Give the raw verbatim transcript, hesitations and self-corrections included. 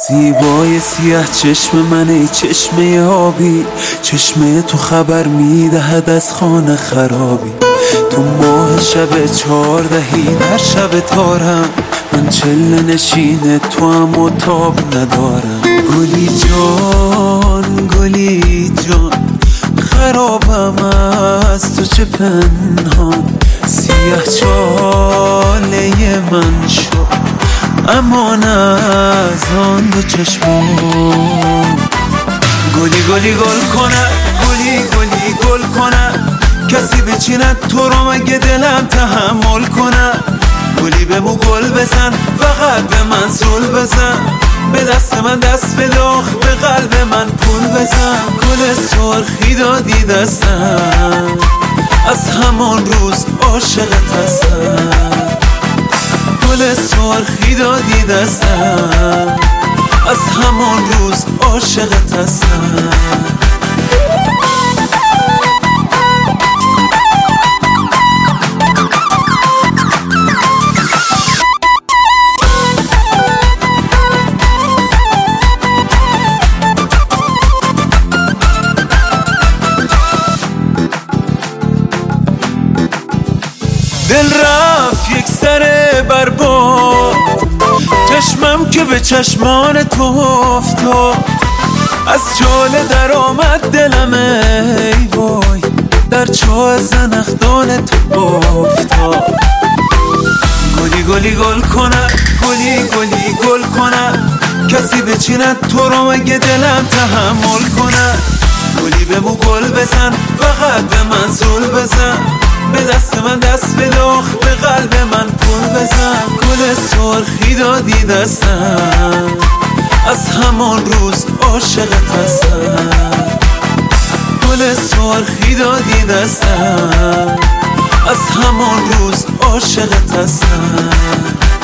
زیبای سیاه چشم من، ای چشمه آبی، چشمه تو خبر میدهد از خانه خرابی. تو ماه شب چهاردهی در شب تارم، من چله نشین تو هم و تاب ندارم. گلی جان گلی جان، خرابم از تو چه پنهان. سیاه چاله من شد امان از آن دو چشمان. گلی گلی گل کنه، گلی گلی گل کنه، کسی بچیند تو رو مگه دلم تحمل کنه. گلی به مو گل بزن، فقط به من زول بزن، به دست من دست بده، آخ به قلب من پول بزن. گل سرخی دادی دستم، از همان روز عاشقت هستم. گل سرخی دادی دستم، از همان روز عاشقت هستم. دل رفت یک سر برباد، چشمم که به چشمان تو افتاد. از چاله در آمد دلم ای وای، در چاه زنخدان تو افتاد. گلی گلی گل کنه، گلی گلی گل کنه، کسی بچیند تو رو مگه دلم تحمل کنه. گلی به مو گل بزن، فقط به من زول بزن، به دست من دست بده، آخ به قلب من پول بزن. گل سرخی دادی دستم، از همان روز عاشقت هستم. گل سرخی دادی دستم، از همان روز عاشقت هستم.